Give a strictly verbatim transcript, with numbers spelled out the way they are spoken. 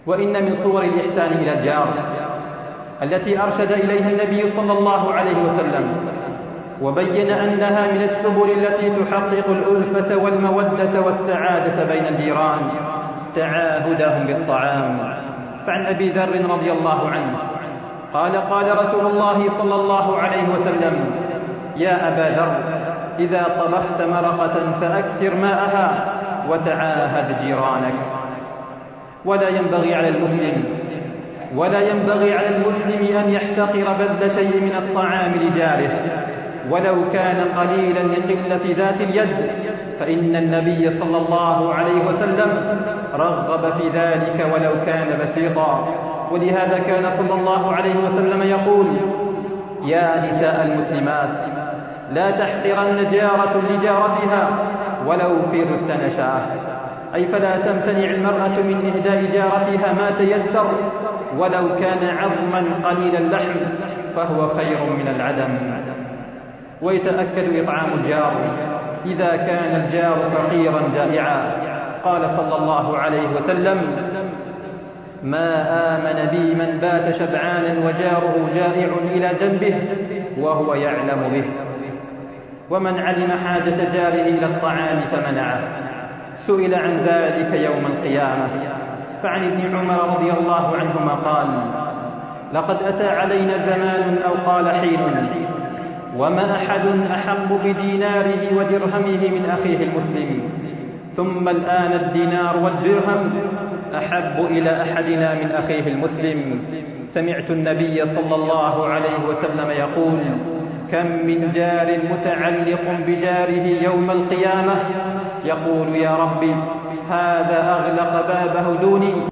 وإن من صور الإحسان إلى الجار التي أرشد إليها النبي صلى الله عليه وسلم وبين أنها من السبل التي تحقق الألفة والمودة والسعادة بين الجيران تعاهدهم بالطعام. فعن أبي ذر رضي الله عنه قال قال رسول الله صلى الله عليه وسلم: يا أبا ذر، إذا طبخت مرقة فأكثر ماءها وتعاهد جيرانك. ولا ينبغي على المسلم ولا ينبغي على المسلم أن يحتقر بذل شيء من الطعام لجاره ولو كان قليلا لقلة ذات اليد، فإن النبي صلى الله عليه وسلم رغب في ذلك ولو كان بسيطا. ولهذا كان صلى الله عليه وسلم يقول: يا نساء المسلمات، لا تحقرن جارة لجارتها ولو في رس نشاه، أي فلا تمتنع المرأة من إهداء جارتها ما تيسر ولو كان عظما قليل اللحم، فهو خير من العدم. ويتأكد إطعام الجار إذا كان الجار فقيرا جائعا. قال صلى الله عليه وسلم: ما آمن بي من بات شبعانا وجاره جائع إلى جنبه وهو يعلم به. ومن علم حاجة جاره إلى الطعام فمنعه سئل عن ذلك يوم القيامة. فعن ابن عمر رضي الله عنهما قال: لقد أتى علينا زمان أو قال حين وما أحد أحق بديناره ودرهمه من أخيه المسلم، ثم الآن الدينار والدرهم أحب إلى أحدنا من أخيه المسلم. سمعت النبي صلى الله عليه وسلم يقول: كم من جار متعلق بجاره يوم القيامة يقول: يا ربي، هذا أغلق بابه دوني